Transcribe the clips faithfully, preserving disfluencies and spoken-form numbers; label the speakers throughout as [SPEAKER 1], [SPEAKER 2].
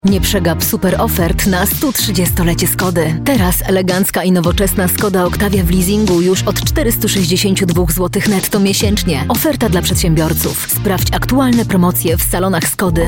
[SPEAKER 1] Nie przegap super ofert na sto trzydziestolecie Skody. Teraz elegancka i nowoczesna Skoda Octavia w leasingu już od czterysta sześćdziesiąt dwa złote netto miesięcznie. Oferta dla przedsiębiorców. Sprawdź aktualne promocje w salonach Skody.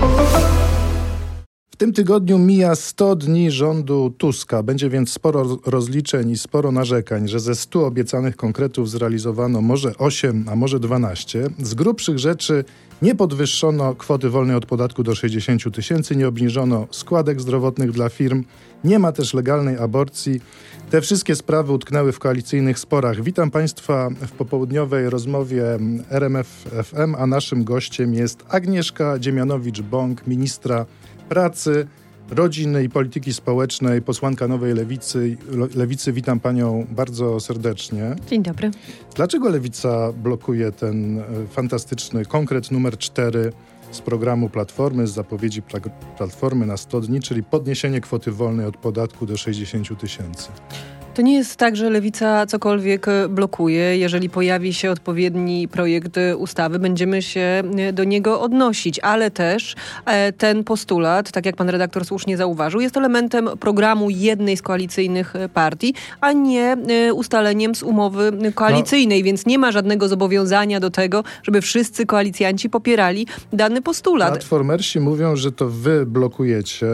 [SPEAKER 2] W tym tygodniu mija sto dni rządu Tuska. Będzie więc sporo rozliczeń i sporo narzekań, że ze stu obiecanych konkretów zrealizowano może osiem, a może dwanaście. Z grubszych rzeczy nie podwyższono kwoty wolnej od podatku do sześćdziesięciu tysięcy, nie obniżono składek zdrowotnych dla firm, nie ma też legalnej aborcji. Te wszystkie sprawy utknęły w koalicyjnych sporach. Witam Państwa w popołudniowej rozmowie R M F F M, a naszym gościem jest Agnieszka Dziemianowicz-Bąk, ministra pracy, rodziny i polityki społecznej, posłanka Nowej Lewicy. Lewicy, witam Panią bardzo serdecznie.
[SPEAKER 3] Dzień dobry.
[SPEAKER 2] Dlaczego Lewica blokuje ten fantastyczny konkret numer cztery z programu Platformy, z zapowiedzi Platformy na sto dni, czyli podniesienie kwoty wolnej od podatku do sześćdziesięciu tysięcy?
[SPEAKER 3] To nie jest tak, że Lewica cokolwiek blokuje. Jeżeli pojawi się odpowiedni projekt ustawy, będziemy się do niego odnosić, ale też ten postulat, tak jak pan redaktor słusznie zauważył, jest elementem programu jednej z koalicyjnych partii, a nie ustaleniem z umowy koalicyjnej, no, więc nie ma żadnego zobowiązania do tego, żeby wszyscy koalicjanci popierali dany postulat.
[SPEAKER 2] Platformersi mówią, że to wy blokujecie.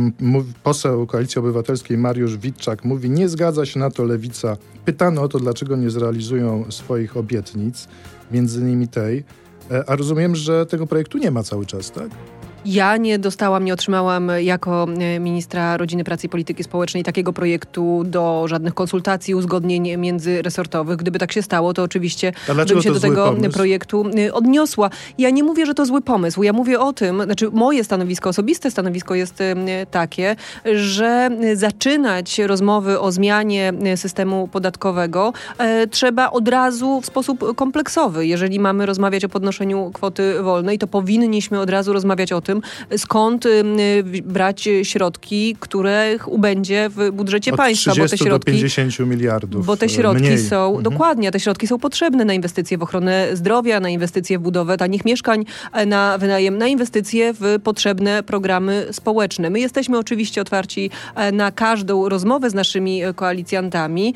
[SPEAKER 2] Poseł Koalicji Obywatelskiej Mariusz Witczak mówi, nie zgadza się na to Lewica. Pytano o to, dlaczego nie zrealizują swoich obietnic, między innymi tej. A rozumiem, że tego projektu nie ma cały czas, tak?
[SPEAKER 3] Ja nie dostałam, nie otrzymałam jako ministra Rodziny, Pracy i Polityki Społecznej takiego projektu do żadnych konsultacji, uzgodnień międzyresortowych. Gdyby tak się stało, to oczywiście bym się do tego pomysł? projektu odniosła. Ja nie mówię, że to zły pomysł. Ja mówię o tym, znaczy moje stanowisko, osobiste stanowisko jest takie, że zaczynać rozmowy o zmianie systemu podatkowego e, trzeba od razu w sposób kompleksowy. Jeżeli mamy rozmawiać o podnoszeniu kwoty wolnej, to powinniśmy od razu rozmawiać o tym, skąd y, brać środki, których ubędzie w budżecie
[SPEAKER 2] Od
[SPEAKER 3] państwa.
[SPEAKER 2] trzydziestu
[SPEAKER 3] bo te środki,
[SPEAKER 2] do pięćdziesięciu miliardów.
[SPEAKER 3] Bo te środki
[SPEAKER 2] mniej.
[SPEAKER 3] są,
[SPEAKER 2] mhm.
[SPEAKER 3] dokładnie, te środki są potrzebne na inwestycje w ochronę zdrowia, na inwestycje w budowę tanich mieszkań, na wynajem, na inwestycje w potrzebne programy społeczne. My jesteśmy oczywiście otwarci na każdą rozmowę z naszymi koalicjantami,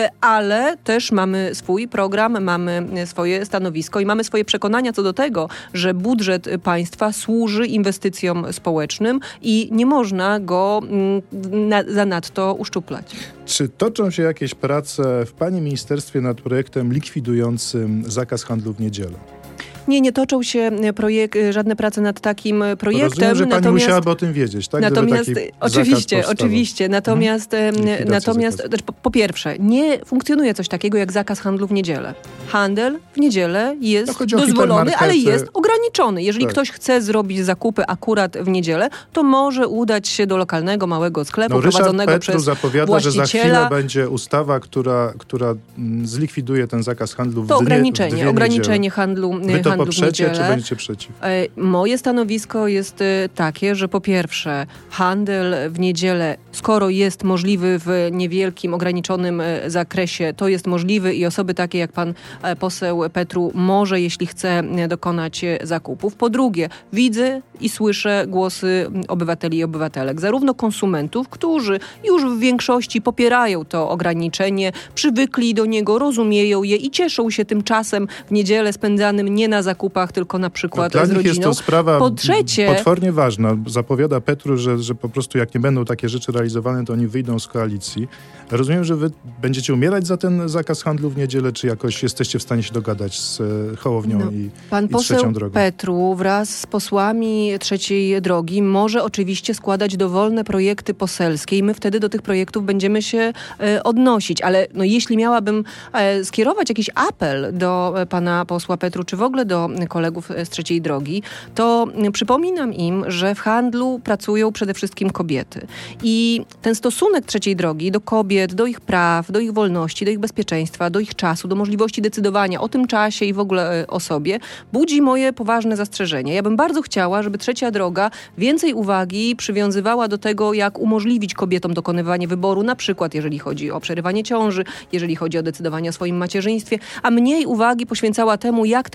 [SPEAKER 3] ale też mamy swój program, mamy swoje stanowisko i mamy swoje przekonania co do tego, że budżet państwa służy inwestycjom społecznym i nie można go na, zanadto uszczuplać.
[SPEAKER 2] Czy toczą się jakieś prace w Pani ministerstwie nad projektem likwidującym zakaz handlu w niedzielę?
[SPEAKER 3] Nie, nie toczą się projek- żadne prace nad takim projektem.
[SPEAKER 2] Rozumiem, że Pani
[SPEAKER 3] natomiast,
[SPEAKER 2] musiałaby o tym wiedzieć, tak?
[SPEAKER 3] Natomiast, oczywiście, oczywiście. Natomiast,
[SPEAKER 2] hmm.
[SPEAKER 3] natomiast po, po pierwsze, nie funkcjonuje coś takiego jak zakaz handlu w niedzielę. Handel w niedzielę jest
[SPEAKER 2] no,
[SPEAKER 3] dozwolony, ale jest ograniczony. Jeżeli
[SPEAKER 2] tak.
[SPEAKER 3] ktoś chce zrobić zakupy akurat w niedzielę, to może udać się do lokalnego, małego sklepu
[SPEAKER 2] no,
[SPEAKER 3] prowadzonego
[SPEAKER 2] Petru
[SPEAKER 3] przez
[SPEAKER 2] zapowiada,
[SPEAKER 3] właściciela.
[SPEAKER 2] że za chwilę będzie ustawa, która, która zlikwiduje ten zakaz handlu w
[SPEAKER 3] To
[SPEAKER 2] dnie,
[SPEAKER 3] ograniczenie,
[SPEAKER 2] w dwie
[SPEAKER 3] ograniczenie
[SPEAKER 2] niedziele.
[SPEAKER 3] handlu,
[SPEAKER 2] Wy to
[SPEAKER 3] handlu w
[SPEAKER 2] poprzecie,
[SPEAKER 3] niedzielę.
[SPEAKER 2] czy będziecie przeciw?
[SPEAKER 3] Moje stanowisko jest takie, że po pierwsze handel w niedzielę, skoro jest możliwy w niewielkim, ograniczonym zakresie, to jest możliwy i osoby takie jak pan poseł Petru może, jeśli chce, dokonać zakupów. Po drugie, widzę i słyszę głosy obywateli i obywatelek, zarówno konsumentów, którzy już w większości popierają to ograniczenie, przywykli do niego, rozumieją je i cieszą się tym czasem w niedzielę spędzanym nie na zakupach, tylko na przykład
[SPEAKER 2] no,
[SPEAKER 3] z rodziną.
[SPEAKER 2] Dla nich jest to sprawa
[SPEAKER 3] po trzecie,
[SPEAKER 2] potwornie ważna. Zapowiada Petru, że, że po prostu jak nie będą takie rzeczy realizowane, to oni wyjdą z koalicji. Rozumiem, że wy będziecie umierać za ten zakaz handlu w niedzielę, czy jakoś jesteście w stanie się dogadać z Hołownią no, i,
[SPEAKER 3] pan
[SPEAKER 2] i Trzecią Drogą?
[SPEAKER 3] Pan poseł Petru wraz z posłami Trzeciej Drogi może oczywiście składać dowolne projekty poselskie i my wtedy do tych projektów będziemy się e, odnosić. Ale no, jeśli miałabym e, skierować jakiś apel do e, pana posła Petru, czy w ogóle do kolegów z Trzeciej Drogi, to przypominam im, że w handlu pracują przede wszystkim kobiety. I ten stosunek Trzeciej Drogi do kobiet, do ich praw, do ich wolności, do ich bezpieczeństwa, do ich czasu, do możliwości decydowania o tym czasie i w ogóle o sobie, budzi moje poważne zastrzeżenia. Ja bym bardzo chciała, żeby Trzecia Droga więcej uwagi przywiązywała do tego, jak umożliwić kobietom dokonywanie wyboru, na przykład jeżeli chodzi o przerywanie ciąży, jeżeli chodzi o decydowanie o swoim macierzyństwie, a mniej uwagi poświęcała temu, jak te kobiety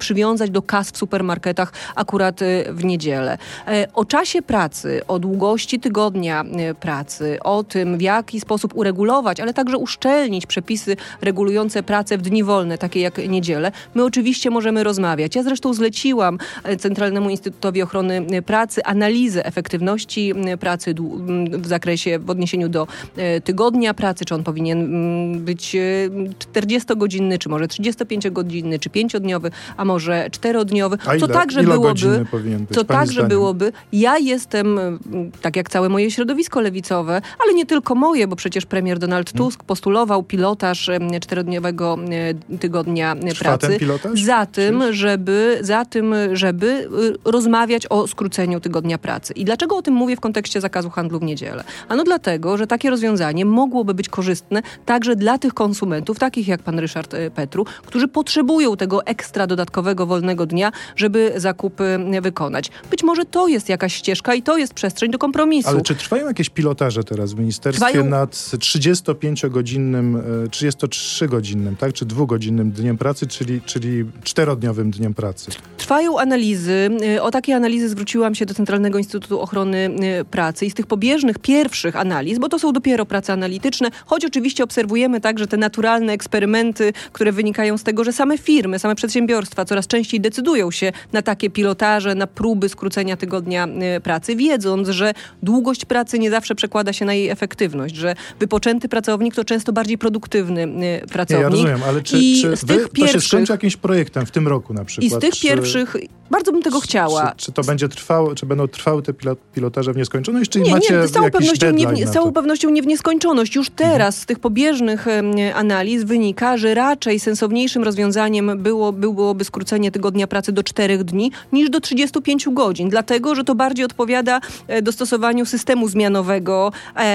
[SPEAKER 3] przywiązać do kas w supermarketach akurat w niedzielę. O czasie pracy, o długości tygodnia pracy, o tym, w jaki sposób uregulować, ale także uszczelnić przepisy regulujące pracę w dni wolne, takie jak niedzielę, my oczywiście możemy rozmawiać. Ja zresztą zleciłam Centralnemu Instytutowi Ochrony Pracy analizę efektywności pracy w zakresie, w odniesieniu do tygodnia pracy, czy on powinien być czterdziestogodzinny, czy może trzydziestopięciogodzinny, czy pięciodniowy, a może czterodniowy.
[SPEAKER 2] A ile,
[SPEAKER 3] to także
[SPEAKER 2] ile
[SPEAKER 3] byłoby,
[SPEAKER 2] powinien być,
[SPEAKER 3] to także
[SPEAKER 2] zdaniem?
[SPEAKER 3] byłoby. Ja jestem, tak jak całe moje środowisko lewicowe, ale nie tylko moje, bo przecież premier Donald Tusk postulował pilotaż czterodniowego tygodnia
[SPEAKER 2] Trwa
[SPEAKER 3] pracy.
[SPEAKER 2] ten pilotaż?
[SPEAKER 3] Za tym, żeby, za tym, żeby rozmawiać o skróceniu tygodnia pracy. I dlaczego o tym mówię w kontekście zakazu handlu w niedzielę? Ano dlatego, że takie rozwiązanie mogłoby być korzystne także dla tych konsumentów, takich jak pan Ryszard Petru, którzy potrzebują tego ekstra dodatkowego wolnego dnia, żeby zakupy wykonać. Być może to jest jakaś ścieżka i to jest przestrzeń do kompromisu.
[SPEAKER 2] Ale czy trwają jakieś pilotaże teraz w ministerstwie
[SPEAKER 3] Trwają...
[SPEAKER 2] nad trzydziestopięciogodzinnym, trzydziestotrzygodzinnym, tak? Czy dwugodzinnym dniem pracy, czyli, czyli czterodniowym dniem pracy?
[SPEAKER 3] Trwają analizy. O takie analizy zwróciłam się do Centralnego Instytutu Ochrony Pracy i z tych pobieżnych, pierwszych analiz, bo to są dopiero prace analityczne, choć oczywiście obserwujemy także te naturalne eksperymenty, które wynikają z tego, że same firmy, same przedsiębiorstwa coraz częściej decydują się na takie pilotaże, na próby skrócenia tygodnia pracy, wiedząc, że długość pracy nie zawsze przekłada się na jej efektywność, że wypoczęty pracownik to często bardziej produktywny pracownik.
[SPEAKER 2] Nie, ja rozumiem, ale czy,
[SPEAKER 3] I
[SPEAKER 2] czy
[SPEAKER 3] z
[SPEAKER 2] wy,
[SPEAKER 3] tych
[SPEAKER 2] to
[SPEAKER 3] pierwszych,
[SPEAKER 2] się skończy jakimś projektem w tym roku na przykład?
[SPEAKER 3] I z tych
[SPEAKER 2] czy,
[SPEAKER 3] pierwszych, bardzo bym tego chciała.
[SPEAKER 2] Czy, czy to będzie trwało, czy będą trwały te pilot, pilotaże w nieskończoność, czy
[SPEAKER 3] nie,
[SPEAKER 2] macie
[SPEAKER 3] nie, z całą
[SPEAKER 2] jakiś
[SPEAKER 3] pewnością nie,
[SPEAKER 2] deadline
[SPEAKER 3] z
[SPEAKER 2] na
[SPEAKER 3] całą
[SPEAKER 2] to?
[SPEAKER 3] pewnością nie w nieskończoność. Już teraz z tych pobieżnych analiz wynika, że raczej sensowniejszym rozwiązaniem było, byłoby skrócenie tygodnia pracy do czterech dni niż do trzydziestu pięciu godzin. Dlatego, że to bardziej odpowiada dostosowaniu systemu zmianowego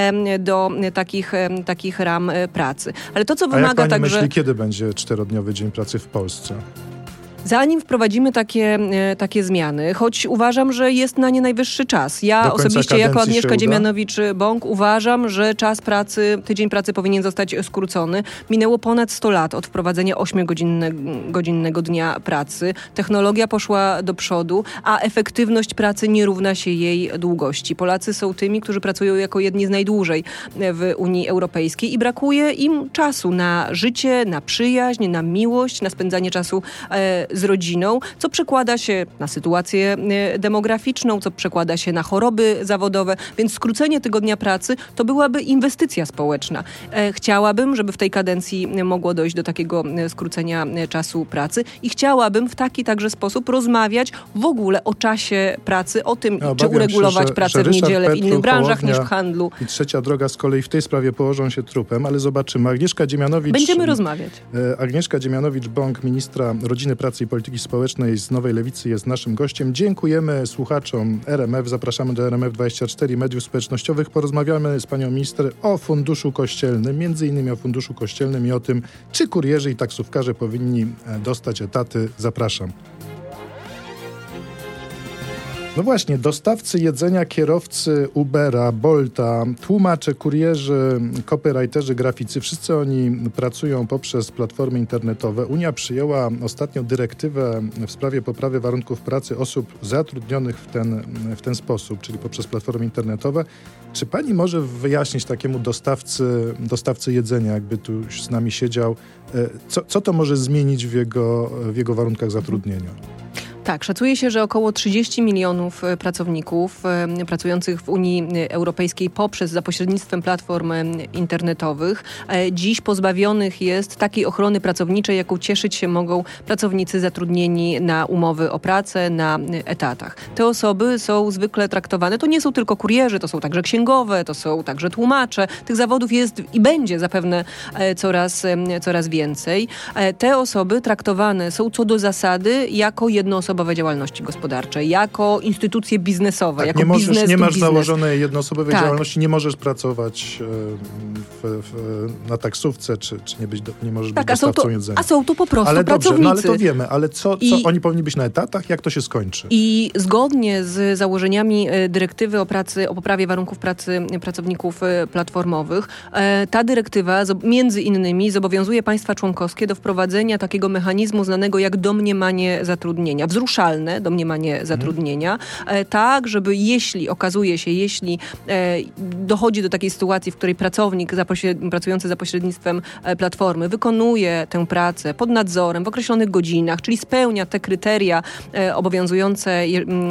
[SPEAKER 3] do takich, takich ram pracy. Ale to, co wymaga
[SPEAKER 2] A jak pani
[SPEAKER 3] także...
[SPEAKER 2] myśli, kiedy będzie czterodniowy dzień pracy w Polsce?
[SPEAKER 3] Zanim wprowadzimy takie, takie zmiany, choć uważam, że jest na nie najwyższy czas. Ja osobiście jako Agnieszka Dziemianowicz-Bąk uważam, że czas pracy, tydzień pracy powinien zostać skrócony. Minęło ponad sto lat od wprowadzenia ośmiogodzinnego dnia pracy. Technologia poszła do przodu, a efektywność pracy nie równa się jej długości. Polacy są tymi, którzy pracują jako jedni z najdłużej w Unii Europejskiej i brakuje im czasu na życie, na przyjaźń, na miłość, na spędzanie czasu e, z rodziną, co przekłada się na sytuację demograficzną, co przekłada się na choroby zawodowe, więc skrócenie tygodnia pracy to byłaby inwestycja społeczna. Chciałabym, żeby w tej kadencji mogło dojść do takiego skrócenia czasu pracy i chciałabym w taki także sposób rozmawiać w ogóle o czasie pracy, o tym,
[SPEAKER 2] ja
[SPEAKER 3] czy uregulować się, że, pracę że w niedzielę Petru, w innych branżach niż w handlu.
[SPEAKER 2] I Trzecia Droga z kolei w tej sprawie położą się trupem, ale zobaczymy. Agnieszka Dziemianowicz...
[SPEAKER 3] Będziemy rozmawiać.
[SPEAKER 2] Agnieszka Dziemianowicz-Bąk, ministra Rodziny, Pracy i Polityki Społecznej z Nowej Lewicy jest naszym gościem. Dziękujemy słuchaczom R M F. Zapraszamy do R M F dwadzieścia cztery mediów społecznościowych. Porozmawiamy z panią minister o Funduszu Kościelnym, między innymi o Funduszu Kościelnym i o tym, czy kurierzy i taksówkarze powinni dostać etaty. Zapraszam. No właśnie, dostawcy jedzenia, kierowcy Ubera, Bolta, tłumacze, kurierzy, copywriterzy, graficy, wszyscy oni pracują poprzez platformy internetowe. Unia przyjęła ostatnio dyrektywę w sprawie poprawy warunków pracy osób zatrudnionych w ten, w ten sposób, czyli poprzez platformy internetowe. Czy pani może wyjaśnić takiemu dostawcy, dostawcy jedzenia, jakby tu z nami siedział, co, co to może zmienić w jego, w jego warunkach zatrudnienia?
[SPEAKER 3] Tak, szacuje się, że około trzydzieści milionów pracowników e, pracujących w Unii Europejskiej poprzez za pośrednictwem platform internetowych e, dziś pozbawionych jest takiej ochrony pracowniczej, jaką cieszyć się mogą pracownicy zatrudnieni na umowy o pracę, na etatach. Te osoby są zwykle traktowane, to nie są tylko kurierzy, to są także księgowe, to są także tłumacze. Tych zawodów jest i będzie zapewne e, coraz, e, coraz więcej. E, te osoby traktowane są co do zasady jako jednoosobowe działalności gospodarczej, jako instytucje biznesowe,
[SPEAKER 2] tak,
[SPEAKER 3] jako
[SPEAKER 2] nie możesz,
[SPEAKER 3] biznes
[SPEAKER 2] nie masz
[SPEAKER 3] biznes.
[SPEAKER 2] założonej jednoosobowej
[SPEAKER 3] tak.
[SPEAKER 2] działalności, nie możesz pracować w, w, na taksówce, czy, czy nie, być, nie możesz
[SPEAKER 3] tak,
[SPEAKER 2] być dostawcą
[SPEAKER 3] a są to,
[SPEAKER 2] jedzenia.
[SPEAKER 3] A są to po prostu
[SPEAKER 2] ale
[SPEAKER 3] pracownicy.
[SPEAKER 2] Dobrze, no ale to wiemy, ale co, co
[SPEAKER 3] I,
[SPEAKER 2] oni powinni być na etatach? Jak to się skończy?
[SPEAKER 3] I zgodnie z założeniami dyrektywy o pracy, o poprawie warunków pracy pracowników platformowych, ta dyrektywa między innymi zobowiązuje państwa członkowskie do wprowadzenia takiego mechanizmu znanego jak domniemanie zatrudnienia, wzruszalne domniemanie zatrudnienia, hmm. tak, żeby jeśli okazuje się, jeśli dochodzi do takiej sytuacji, w której pracownik zapośred... pracujący za pośrednictwem platformy wykonuje tę pracę pod nadzorem w określonych godzinach, czyli spełnia te kryteria obowiązujące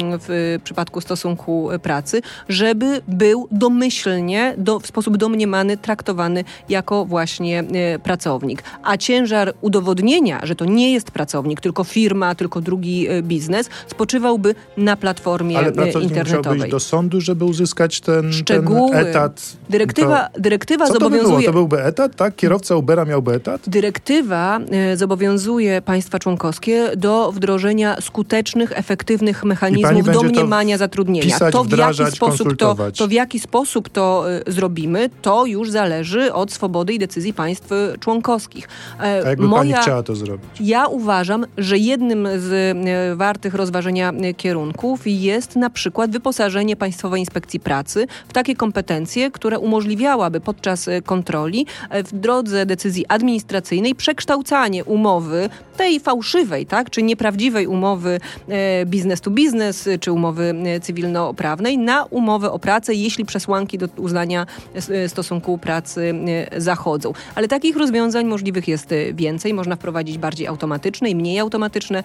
[SPEAKER 3] w przypadku stosunku pracy, żeby był domyślnie, do, w sposób domniemany traktowany jako właśnie pracownik. A ciężar udowodnienia, że to nie jest pracownik, tylko firma, tylko drugi biznes, spoczywałby na platformie
[SPEAKER 2] Ale pracownik
[SPEAKER 3] internetowej.
[SPEAKER 2] musiał być do sądu, żeby uzyskać ten, ten etat.
[SPEAKER 3] Dyrektywa,
[SPEAKER 2] to,
[SPEAKER 3] dyrektywa
[SPEAKER 2] co
[SPEAKER 3] zobowiązuje...
[SPEAKER 2] To, by było? To byłby etat, tak? Kierowca Ubera miałby etat?
[SPEAKER 3] Dyrektywa y, zobowiązuje państwa członkowskie do wdrożenia skutecznych, efektywnych mechanizmów domniemania to zatrudnienia.
[SPEAKER 2] Pisać,
[SPEAKER 3] to, w
[SPEAKER 2] wdrażać,
[SPEAKER 3] jaki sposób to, to w jaki sposób to y, zrobimy, to już zależy od swobody i decyzji państw y, członkowskich.
[SPEAKER 2] E, A jakby Moja, pani chciała to zrobić?
[SPEAKER 3] Ja uważam, że jednym z y, wartych rozważenia y, kierunków jest na przykład wyposażenie Państwowej Inspekcji Pracy w takie kompetencje, które umożliwiałaby podczas y, kontroli y, w drodze decyzji administracyjnej przekształcanie umowy, tej fałszywej, tak, czy nieprawdziwej umowy e, business to business, czy umowy e, cywilnoprawnej na umowę o pracę, jeśli przesłanki do uznania e, stosunku pracy e, zachodzą. Ale takich rozwiązań możliwych jest więcej. Można wprowadzić bardziej automatyczne i mniej automatyczne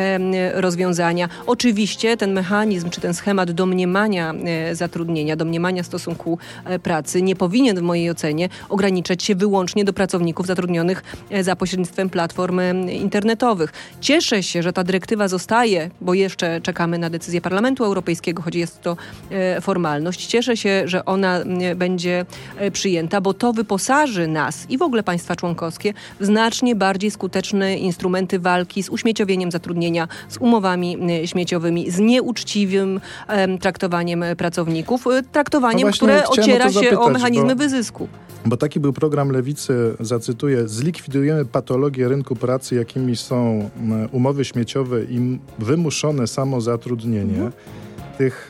[SPEAKER 3] e, rozwiązania. Oczywiście ten mechanizm, czy ten schemat domniemania e, zatrudnienia, domniemania stosunku e, pracy nie powinien w mojej ocenie ograniczać się wyłącznie do pracowników zatrudnionych e, za pośrednictwem platform internetowych. Cieszę się, że ta dyrektywa zostaje, bo jeszcze czekamy na decyzję Parlamentu Europejskiego, choć jest to e, formalność. Cieszę się, że ona e, będzie e, przyjęta, bo to wyposaży nas i w ogóle państwa członkowskie w znacznie bardziej skuteczne instrumenty walki z uśmieciowieniem zatrudnienia, z umowami e, śmieciowymi, z nieuczciwym e, traktowaniem pracowników, e, traktowaniem, no które ociera się zapytać, o mechanizmy
[SPEAKER 2] bo...
[SPEAKER 3] wyzysku.
[SPEAKER 2] Bo taki był program Lewicy, zacytuję, zlikwidujemy patologię rynku pracy, jakimi są umowy śmieciowe i wymuszone samozatrudnienie. Mhm. Tych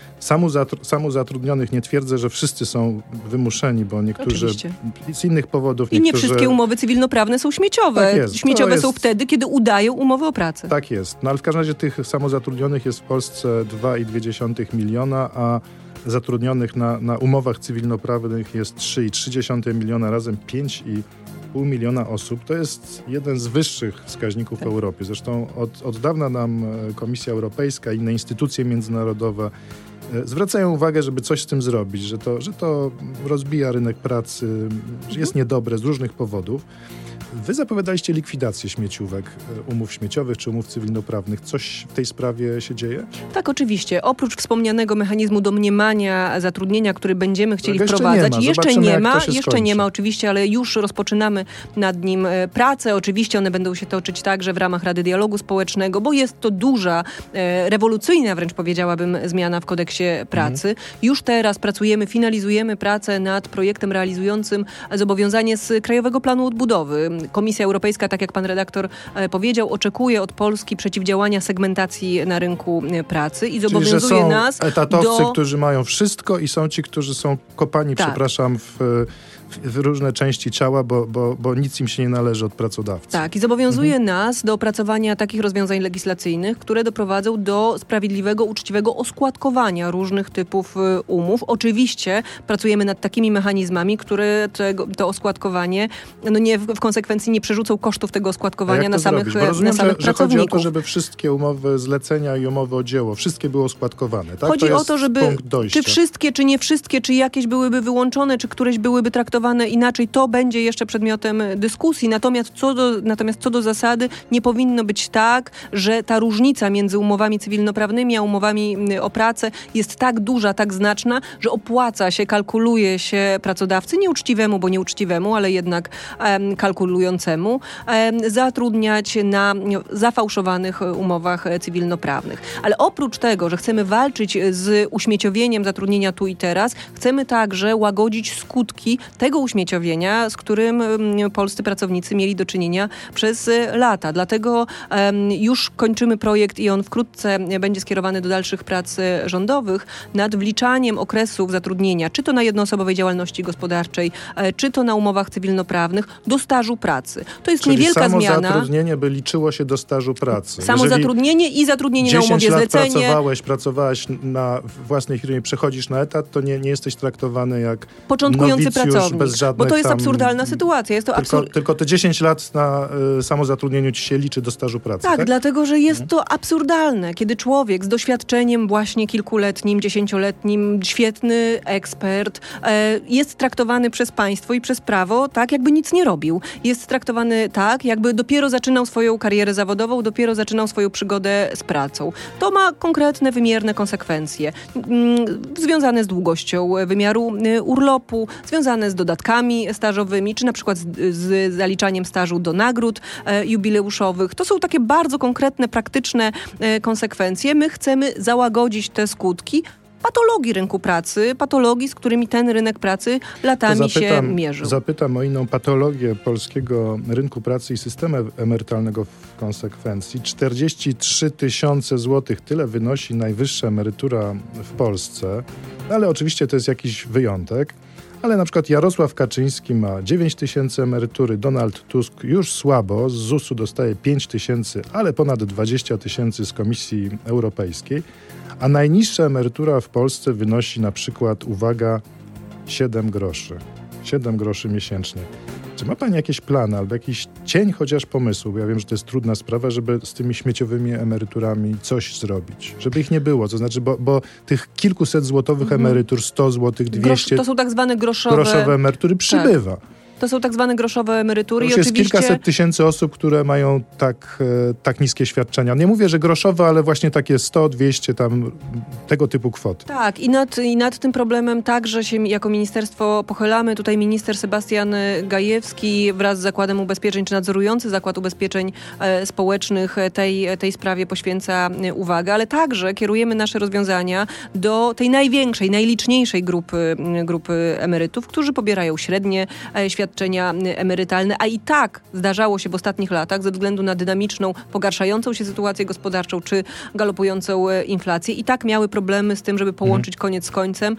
[SPEAKER 2] e, samozatrudnionych nie twierdzę, że wszyscy są wymuszeni, bo niektórzy Oczywiście. z innych powodów...
[SPEAKER 3] I
[SPEAKER 2] niektórzy...
[SPEAKER 3] nie wszystkie umowy cywilnoprawne są śmieciowe.
[SPEAKER 2] Tak jest.
[SPEAKER 3] Śmieciowe
[SPEAKER 2] jest...
[SPEAKER 3] są wtedy, kiedy udają umowę o pracę.
[SPEAKER 2] Tak jest. No ale w każdym razie tych samozatrudnionych jest w Polsce dwa i dwie dziesiąte miliona, a zatrudnionych na, na umowach cywilnoprawnych jest trzy i trzy dziesiąte miliona, razem pięć i pół miliona osób. To jest jeden z wyższych wskaźników tak. w Europie. Zresztą od, od dawna nam Komisja Europejska i inne instytucje międzynarodowe zwracają uwagę, żeby coś z tym zrobić, że to, że to rozbija rynek pracy, że jest niedobre z różnych powodów. Wy zapowiadaliście likwidację śmieciówek, umów śmieciowych czy umów cywilnoprawnych. Coś w tej sprawie się dzieje?
[SPEAKER 3] Tak, oczywiście. Oprócz wspomnianego mechanizmu domniemania zatrudnienia, który będziemy chcieli
[SPEAKER 2] jeszcze
[SPEAKER 3] wprowadzać,
[SPEAKER 2] nie ma.
[SPEAKER 3] jeszcze nie ma,
[SPEAKER 2] jeszcze
[SPEAKER 3] skończy. nie ma oczywiście, ale już rozpoczynamy nad nim pracę. Oczywiście one będą się toczyć także w ramach Rady Dialogu Społecznego, bo jest to duża, rewolucyjna wręcz powiedziałabym zmiana w kodeksie pracy. Mhm. Już teraz pracujemy, finalizujemy pracę nad projektem realizującym zobowiązanie z Krajowego Planu Odbudowy. Komisja Europejska, tak jak pan redaktor powiedział, oczekuje od Polski przeciwdziałania segmentacji na rynku pracy i zobowiązuje
[SPEAKER 2] Czyli, że są
[SPEAKER 3] nas
[SPEAKER 2] etatowcy,
[SPEAKER 3] do...
[SPEAKER 2] którzy mają wszystko i są ci, którzy są kopani, tak. przepraszam, w... w różne części ciała, bo, bo, bo nic im się nie należy od pracodawcy.
[SPEAKER 3] Tak, i zobowiązuje mhm. nas do opracowania takich rozwiązań legislacyjnych, które doprowadzą do sprawiedliwego, uczciwego oskładkowania różnych typów umów. Oczywiście pracujemy nad takimi mechanizmami, które tego, to oskładkowanie no nie, w konsekwencji nie przerzucą kosztów tego oskładkowania na samych,
[SPEAKER 2] bo rozumiem,
[SPEAKER 3] na samych
[SPEAKER 2] że,
[SPEAKER 3] pracowników.
[SPEAKER 2] Że chodzi o to, żeby wszystkie umowy zlecenia i umowy o dzieło, wszystkie były oskładkowane, tak?
[SPEAKER 3] Chodzi
[SPEAKER 2] to
[SPEAKER 3] o to, żeby czy wszystkie, czy nie wszystkie, czy jakieś byłyby wyłączone, czy któreś byłyby traktowane inaczej, to będzie jeszcze przedmiotem dyskusji. Natomiast co do, natomiast co do zasady nie powinno być tak, że ta różnica między umowami cywilnoprawnymi a umowami o pracę jest tak duża, tak znaczna, że opłaca się, kalkuluje się pracodawcy nieuczciwemu, bo nieuczciwemu, ale jednak um, kalkulującemu, um, zatrudniać na zafałszowanych umowach cywilnoprawnych. Ale oprócz tego, że chcemy walczyć z uśmieciowieniem zatrudnienia tu i teraz, chcemy także łagodzić skutki tego tego uśmieciowienia, z którym polscy pracownicy mieli do czynienia przez lata. Dlatego już kończymy projekt i on wkrótce będzie skierowany do dalszych prac rządowych nad wliczaniem okresów zatrudnienia, czy to na jednoosobowej działalności gospodarczej, czy to na umowach cywilnoprawnych, do stażu pracy. To jest
[SPEAKER 2] Czyli
[SPEAKER 3] niewielka
[SPEAKER 2] samo
[SPEAKER 3] zmiana.
[SPEAKER 2] zatrudnienie by liczyło się do stażu pracy.
[SPEAKER 3] Samo
[SPEAKER 2] Jeżeli
[SPEAKER 3] zatrudnienie i zatrudnienie na umowie
[SPEAKER 2] lat
[SPEAKER 3] zlecenie.
[SPEAKER 2] pracowałeś, pracowałaś na własnej firmie, przechodzisz na etat, to nie, nie jesteś traktowany jak
[SPEAKER 3] Początkujący pracownik,
[SPEAKER 2] bez żadnych
[SPEAKER 3] bo to jest
[SPEAKER 2] tam,
[SPEAKER 3] absurdalna sytuacja. Jest to
[SPEAKER 2] tylko,
[SPEAKER 3] absur...
[SPEAKER 2] tylko te dziesięć lat na y, samozatrudnieniu ci się liczy do stażu pracy,
[SPEAKER 3] Tak,
[SPEAKER 2] tak?
[SPEAKER 3] dlatego, że jest to absurdalne, kiedy człowiek z doświadczeniem właśnie kilkuletnim, dziesięcioletnim, świetny ekspert, e, jest traktowany przez państwo i przez prawo tak, jakby nic nie robił. Jest traktowany tak, jakby dopiero zaczynał swoją karierę zawodową, dopiero zaczynał swoją przygodę z pracą. To ma konkretne, wymierne konsekwencje mm, związane z długością wymiaru y, urlopu, związane z dodatkami stażowymi, czy na przykład z, z zaliczaniem stażu do nagród e, jubileuszowych. To są takie bardzo konkretne, praktyczne e, konsekwencje. My chcemy załagodzić te skutki patologii rynku pracy, patologii, z którymi ten rynek pracy latami
[SPEAKER 2] zapytam,
[SPEAKER 3] się mierzył.
[SPEAKER 2] Zapytam o inną patologię polskiego rynku pracy i systemu emerytalnego w konsekwencji. czterdzieści trzy tysiące złotych, tyle wynosi najwyższa emerytura w Polsce, ale oczywiście to jest jakiś wyjątek. Ale na przykład Jarosław Kaczyński ma dziewięć tysięcy emerytury, Donald Tusk już słabo, z zusu dostaje pięć tysięcy, ale ponad dwadzieścia tysięcy z Komisji Europejskiej, a najniższa emerytura w Polsce wynosi na przykład, uwaga, siedem groszy. siedem groszy miesięcznie. Czy ma pani jakieś plany albo jakiś cień chociaż pomysłu? Ja wiem, że to jest trudna sprawa, żeby z tymi śmieciowymi emeryturami coś zrobić. Żeby ich nie było. To znaczy, bo, bo tych kilkuset złotowych mhm. emerytur, sto złotych, dwieście...
[SPEAKER 3] Grosz, to są tak zwane groszowe...
[SPEAKER 2] groszowe emerytury przybywa.
[SPEAKER 3] Tak. To są tak zwane groszowe emerytury.
[SPEAKER 2] To już
[SPEAKER 3] i
[SPEAKER 2] jest
[SPEAKER 3] oczywiście...
[SPEAKER 2] kilkaset tysięcy osób, które mają tak, e, tak niskie świadczenia. Nie mówię, że groszowe, ale właśnie takie sto, dwieście, tam tego typu kwoty.
[SPEAKER 3] Tak, i nad, i nad tym problemem także się jako ministerstwo pochylamy. Tutaj minister Sebastian Gajewski wraz z Zakładem Ubezpieczeń, czy nadzorujący Zakład Ubezpieczeń e, Społecznych tej, tej sprawie poświęca uwagę, ale także kierujemy nasze rozwiązania do tej największej, najliczniejszej grupy, grupy emerytów, którzy pobierają średnie e, świadczenia emerytalne, a i tak zdarzało się w ostatnich latach ze względu na dynamiczną, pogarszającą się sytuację gospodarczą czy galopującą inflację i tak miały problemy z tym, żeby połączyć koniec z końcem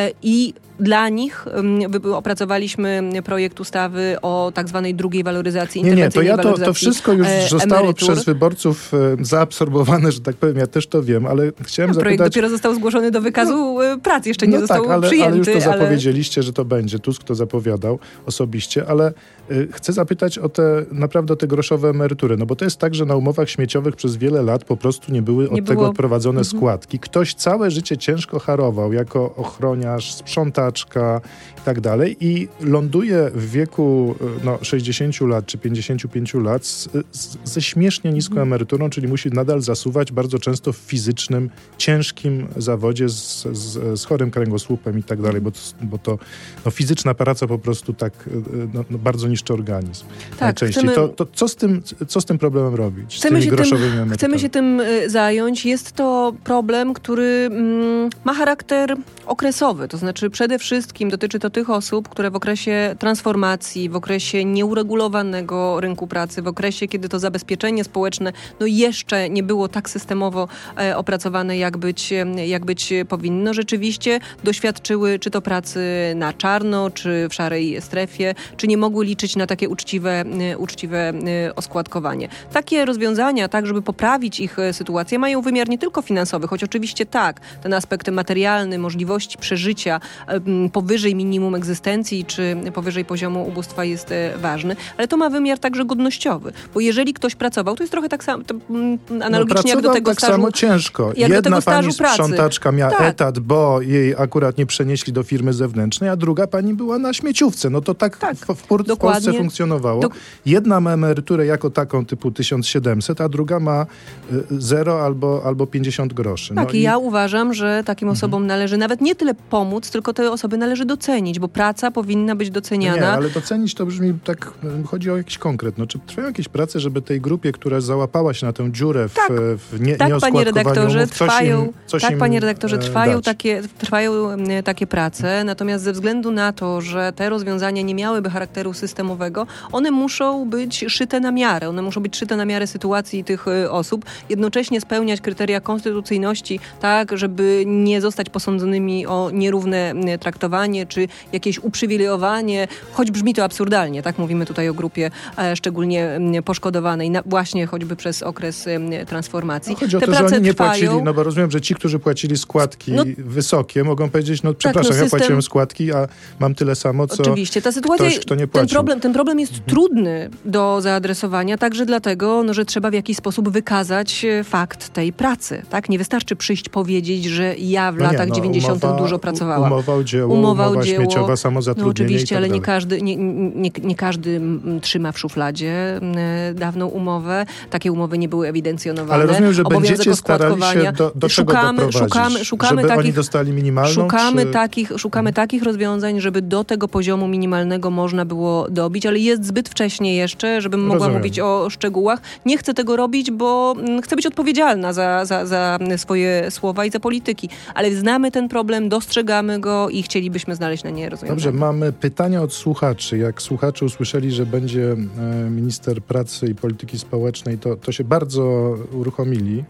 [SPEAKER 3] i dla nich um, opracowaliśmy projekt ustawy o tak zwanej drugiej waloryzacji,
[SPEAKER 2] nie, nie, to ja to, to wszystko już
[SPEAKER 3] e,
[SPEAKER 2] zostało
[SPEAKER 3] emerytur.
[SPEAKER 2] przez wyborców e, zaabsorbowane, że tak powiem, ja też to wiem, ale chciałem
[SPEAKER 3] no,
[SPEAKER 2] zapytać...
[SPEAKER 3] Projekt dopiero został zgłoszony do wykazu no, prac, jeszcze nie
[SPEAKER 2] no
[SPEAKER 3] został
[SPEAKER 2] tak, ale,
[SPEAKER 3] przyjęty.
[SPEAKER 2] ale już to
[SPEAKER 3] ale...
[SPEAKER 2] zapowiedzieliście, że to będzie. Tusk to zapowiadał osobiście, ale y, chcę zapytać o te naprawdę o te groszowe emerytury, no bo to jest tak, że na umowach śmieciowych przez wiele lat po prostu nie były
[SPEAKER 3] nie
[SPEAKER 2] od tego
[SPEAKER 3] było...
[SPEAKER 2] odprowadzone
[SPEAKER 3] mhm.
[SPEAKER 2] składki. Ktoś całe życie ciężko harował jako ochroniarz, sprzątaczka i tak dalej i ląduje w wieku no, sześćdziesięciu lat czy pięćdziesięciu pięciu lat z, z, ze śmiesznie niską mhm. emeryturą, czyli musi nadal zasuwać bardzo często w fizycznym, ciężkim zawodzie z, z, z chorym kręgosłupem i tak dalej, bo to, bo to no, fizyczna praca po prostu tak no, no, bardzo niszczy organizm.
[SPEAKER 3] Tak,
[SPEAKER 2] najczęściej.
[SPEAKER 3] chcemy...
[SPEAKER 2] To, to co, z tym, co z tym problemem robić?
[SPEAKER 3] Chcemy
[SPEAKER 2] z tymi
[SPEAKER 3] się,
[SPEAKER 2] groszowymi
[SPEAKER 3] tym,
[SPEAKER 2] emeryturami?
[SPEAKER 3] chcemy się tym y, zająć. Jest to problem, który mm, ma charakter okresowy, to znaczy przede wszystkim dotyczy to tych osób, które w okresie transformacji, w okresie nieuregulowanego rynku pracy, w okresie, kiedy to zabezpieczenie społeczne no jeszcze nie było tak systemowo e, opracowane, jak być, jak być powinno, rzeczywiście doświadczyły czy to pracy na czarno, czy w szarej strefie, czy nie mogły liczyć na takie uczciwe, uczciwe oskładkowanie. Takie rozwiązania, tak żeby poprawić ich sytuację, mają wymiar nie tylko finansowy, choć oczywiście tak, ten aspekt materialny, możliwości przeżycia powyżej minimum egzystencji, czy powyżej poziomu ubóstwa jest ważny, ale to ma wymiar także godnościowy, bo jeżeli ktoś pracował, to jest trochę tak samo, analogicznie no, jak do tego
[SPEAKER 2] tak
[SPEAKER 3] stażu.
[SPEAKER 2] samo ciężko.
[SPEAKER 3] Jak
[SPEAKER 2] Jedna
[SPEAKER 3] do tego stażu
[SPEAKER 2] pani
[SPEAKER 3] pracy.
[SPEAKER 2] sprzątaczka miała
[SPEAKER 3] tak.
[SPEAKER 2] etat, bo jej akurat nie przenieśli do firmy zewnętrznej, a druga pani była na śmieciówce. No to tak, tak. W, w, w Polsce funkcjonowało. Dok- Jedna ma emeryturę jako taką typu tysiąc siedemset, a druga ma zero albo, albo pięćdziesiąt groszy.
[SPEAKER 3] Tak,
[SPEAKER 2] no
[SPEAKER 3] i
[SPEAKER 2] i
[SPEAKER 3] ja uważam, że takim osobom mhm. należy nawet nie tyle pomóc, tylko te osoby należy docenić, bo praca powinna być doceniana.
[SPEAKER 2] Nie, ale docenić to brzmi tak, chodzi o jakiś konkret. No, czy trwają jakieś prace, żeby tej grupie, która załapała się na tę dziurę w,
[SPEAKER 3] tak,
[SPEAKER 2] w nie,
[SPEAKER 3] tak, panie redaktorze,
[SPEAKER 2] umów,
[SPEAKER 3] trwają,
[SPEAKER 2] im,
[SPEAKER 3] tak, panie redaktorze, trwają
[SPEAKER 2] dać.
[SPEAKER 3] takie, trwają takie prace, natomiast ze względu na to, że te rozwiązania nie miałyby charakteru systemowego, one muszą być szyte na miarę. One muszą być szyte na miarę sytuacji tych osób, jednocześnie spełniać kryteria konstytucyjności, tak, żeby nie zostać posądzonymi o nierówne traktowanie, czy jakieś uprzywilejowanie, choć brzmi to absurdalnie, tak, mówimy tutaj o grupie e, szczególnie poszkodowanej, na, właśnie choćby przez okres e, transformacji.
[SPEAKER 2] No, chodzi o
[SPEAKER 3] te
[SPEAKER 2] to,
[SPEAKER 3] prace
[SPEAKER 2] że oni nie
[SPEAKER 3] trwają.
[SPEAKER 2] płacili, no bo rozumiem, że ci, którzy płacili składki
[SPEAKER 3] no,
[SPEAKER 2] wysokie, mogą powiedzieć, no przepraszam,
[SPEAKER 3] tak, no,
[SPEAKER 2] ja
[SPEAKER 3] system...
[SPEAKER 2] płaciłem składki, a mam tyle samo, co
[SPEAKER 3] Oczywiście. Ta sytuacja,
[SPEAKER 2] ktoś, kto nie
[SPEAKER 3] ten
[SPEAKER 2] płacił.
[SPEAKER 3] problem, ten problem jest mhm. trudny do zaadresowania, także dlatego, no, że trzeba w jakiś sposób wykazać fakt tej pracy. Tak? Nie wystarczy przyjść powiedzieć, że ja w
[SPEAKER 2] no
[SPEAKER 3] latach
[SPEAKER 2] nie, no,
[SPEAKER 3] dziewięćdziesiątych
[SPEAKER 2] umowa,
[SPEAKER 3] dużo pracowałam.
[SPEAKER 2] Umowa o dzieło,
[SPEAKER 3] umowa,
[SPEAKER 2] umowa
[SPEAKER 3] o dzieło,
[SPEAKER 2] śmieciowa, samozatrudnienie.
[SPEAKER 3] No oczywiście,
[SPEAKER 2] i tak
[SPEAKER 3] ale nie
[SPEAKER 2] dalej.
[SPEAKER 3] każdy, nie, nie, nie każdy trzyma w szufladzie dawną umowę. Takie umowy nie były ewidencjonowane.
[SPEAKER 2] Ale rozumiem, że
[SPEAKER 3] Obowiązek
[SPEAKER 2] będziecie starali się do, do
[SPEAKER 3] szukamy,
[SPEAKER 2] czego doprowadzić,
[SPEAKER 3] szukamy, szukamy
[SPEAKER 2] żeby
[SPEAKER 3] takich,
[SPEAKER 2] oni dostali minimalną?
[SPEAKER 3] Szukamy,
[SPEAKER 2] czy...
[SPEAKER 3] takich, szukamy takich rozwiązań, żeby do tego poziomu minimalnego można było dobić, ale jest zbyt wcześnie jeszcze, żebym mogła
[SPEAKER 2] Rozumiem.
[SPEAKER 3] mówić o szczegółach. Nie chcę tego robić, bo chcę być odpowiedzialna za, za, za swoje słowa i za polityki. Ale znamy ten problem, dostrzegamy go i chcielibyśmy znaleźć na nie rozwiązanie.
[SPEAKER 2] Dobrze, mamy pytania od słuchaczy. Jak słuchacze usłyszeli, że będzie e, minister pracy i polityki społecznej, to, to się bardzo uruchomili.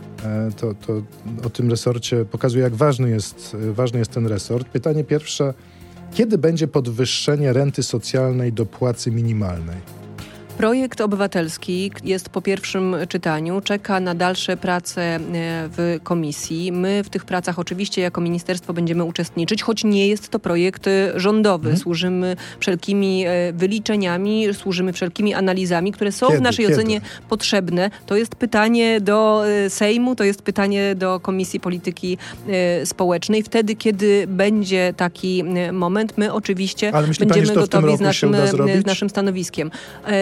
[SPEAKER 2] E, to, to o tym resorcie pokazuje, jak ważny jest, ważny jest ten resort. Pytanie pierwsze. Kiedy będzie podwyższenie renty socjalnej do płacy minimalnej?
[SPEAKER 3] Projekt obywatelski jest po pierwszym czytaniu, czeka na dalsze prace w komisji. My w tych pracach oczywiście jako ministerstwo będziemy uczestniczyć, choć nie jest to projekt rządowy. Hmm. Służymy wszelkimi wyliczeniami, służymy wszelkimi analizami, które są
[SPEAKER 2] Kiedy?
[SPEAKER 3] w naszej
[SPEAKER 2] Kiedy?
[SPEAKER 3] ocenie potrzebne. To jest pytanie do Sejmu, to jest pytanie do Komisji Polityki Społecznej. Wtedy, kiedy będzie taki moment, my oczywiście
[SPEAKER 2] myśli
[SPEAKER 3] będziemy
[SPEAKER 2] pani, że to w tym
[SPEAKER 3] gotowi z
[SPEAKER 2] roku się
[SPEAKER 3] naszym,
[SPEAKER 2] uda zrobić?
[SPEAKER 3] z naszym stanowiskiem.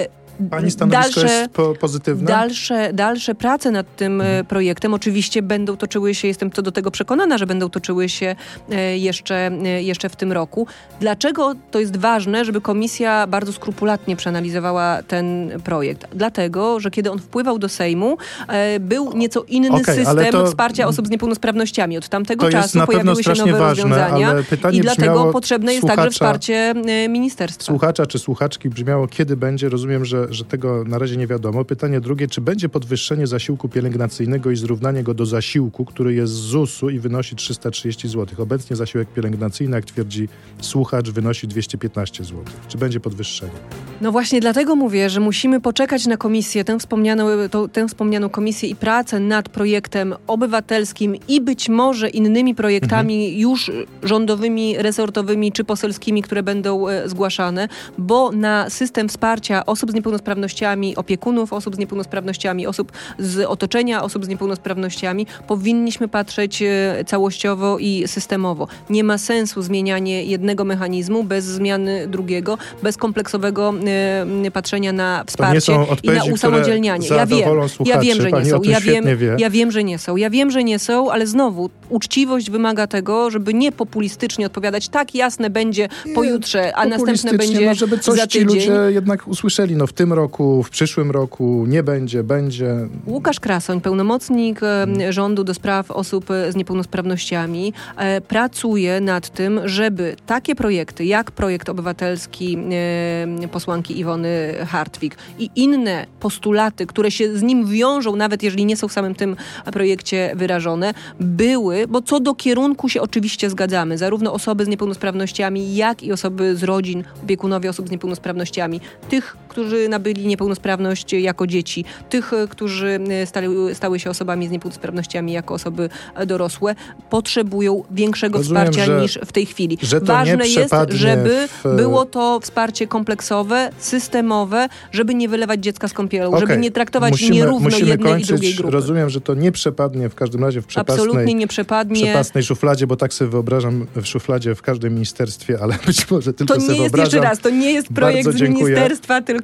[SPEAKER 2] Pani stanowisko
[SPEAKER 3] dalsze,
[SPEAKER 2] jest po, pozytywne?
[SPEAKER 3] Dalsze, dalsze prace nad tym
[SPEAKER 2] mhm.
[SPEAKER 3] projektem oczywiście będą toczyły się, jestem co do tego przekonana, że będą toczyły się jeszcze, jeszcze w tym roku. Dlaczego to jest ważne, żeby komisja bardzo skrupulatnie przeanalizowała ten projekt? Dlatego, że kiedy on wpływał do Sejmu, był nieco inny
[SPEAKER 2] okay,
[SPEAKER 3] system
[SPEAKER 2] to,
[SPEAKER 3] wsparcia osób z niepełnosprawnościami. Od tamtego
[SPEAKER 2] to
[SPEAKER 3] czasu pojawiły się nowe
[SPEAKER 2] ważne,
[SPEAKER 3] rozwiązania i dlatego potrzebne jest
[SPEAKER 2] słuchacza,
[SPEAKER 3] także wsparcie ministerstwa.
[SPEAKER 2] Słuchacza czy słuchaczki brzmiało, kiedy będzie, rozumiem, że że tego na razie nie wiadomo. Pytanie drugie, czy będzie podwyższenie zasiłku pielęgnacyjnego i zrównanie go do zasiłku, który jest z zusu i wynosi trzysta trzydzieści złotych. Obecnie zasiłek pielęgnacyjny, jak twierdzi słuchacz, wynosi dwieście piętnaście złotych. Czy będzie podwyższenie?
[SPEAKER 3] No właśnie dlatego mówię, że musimy poczekać na komisję, tę wspomnianą, to, tę wspomnianą komisję i pracę nad projektem obywatelskim i być może innymi projektami mhm. już rządowymi, resortowymi czy poselskimi, które będą e, zgłaszane, bo na system wsparcia osób z niepełnosprawnościami niepełnosprawnościami, opiekunów osób z niepełnosprawnościami, osób z otoczenia osób z niepełnosprawnościami, powinniśmy patrzeć całościowo i systemowo. Nie ma sensu zmienianie jednego mechanizmu bez zmiany drugiego, bez kompleksowego y, patrzenia na wsparcie i na usamodzielnianie. Ja wiem, ja wiem, że nie są. Ja wiem, ja wiem, że nie są. Ja wiem, że nie są, ale znowu uczciwość wymaga tego, żeby nie populistycznie odpowiadać, tak jasne będzie nie, pojutrze, a następne będzie
[SPEAKER 2] no, żeby coś
[SPEAKER 3] za
[SPEAKER 2] ci
[SPEAKER 3] tydzień.
[SPEAKER 2] Ludzie jednak usłyszeli, no w tym roku, w przyszłym roku nie będzie, będzie.
[SPEAKER 3] Łukasz Krasoń, pełnomocnik hmm. rządu do spraw osób z niepełnosprawnościami, e, pracuje nad tym, żeby takie projekty, jak projekt obywatelski e, posłanki Iwony Hartwig i inne postulaty, które się z nim wiążą, nawet jeżeli nie są w samym tym projekcie wyrażone, były, bo co do kierunku się oczywiście zgadzamy, zarówno osoby z niepełnosprawnościami, jak i osoby z rodzin, opiekunowie osób z niepełnosprawnościami, tych, którzy nabyli niepełnosprawność jako dzieci, tych, którzy stali, stały się osobami z niepełnosprawnościami jako osoby dorosłe, potrzebują większego
[SPEAKER 2] Rozumiem,
[SPEAKER 3] wsparcia
[SPEAKER 2] że,
[SPEAKER 3] niż w tej chwili.
[SPEAKER 2] Że to
[SPEAKER 3] Ważne
[SPEAKER 2] nie
[SPEAKER 3] jest, żeby
[SPEAKER 2] w...
[SPEAKER 3] było to wsparcie kompleksowe, systemowe, żeby nie wylewać dziecka z kąpielą, okay. żeby nie traktować
[SPEAKER 2] musimy,
[SPEAKER 3] nierówno
[SPEAKER 2] musimy
[SPEAKER 3] jednej
[SPEAKER 2] kończyć.
[SPEAKER 3] i drugiej grupy.
[SPEAKER 2] Rozumiem, że to nie przepadnie w każdym razie w przepasnej,
[SPEAKER 3] Absolutnie nie przepadnie.
[SPEAKER 2] przepasnej szufladzie, bo tak sobie wyobrażam w szufladzie w każdym ministerstwie, ale być może tylko
[SPEAKER 3] to
[SPEAKER 2] sobie
[SPEAKER 3] nie jest,
[SPEAKER 2] wyobrażam.
[SPEAKER 3] jeszcze raz, to nie jest projekt z ministerstwa, tylko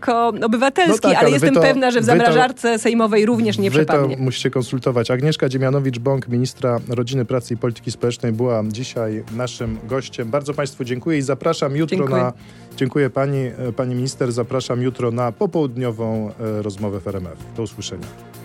[SPEAKER 3] jako obywatelski,
[SPEAKER 2] No tak,
[SPEAKER 3] ale
[SPEAKER 2] ale
[SPEAKER 3] jestem
[SPEAKER 2] wy to-
[SPEAKER 3] pewna, że w
[SPEAKER 2] wy to-
[SPEAKER 3] zamrażarce sejmowej również nie
[SPEAKER 2] Wy to
[SPEAKER 3] przepadnie.
[SPEAKER 2] musicie konsultować. Agnieszka Dziemianowicz-Bąk, ministra Rodziny, Pracy i Polityki Społecznej, była dzisiaj naszym gościem. Bardzo Państwu dziękuję i zapraszam jutro
[SPEAKER 3] Dziękuję.
[SPEAKER 2] na... Dziękuję Pani, Pani Minister. Zapraszam jutro na popołudniową e, rozmowę w R M F. Do usłyszenia.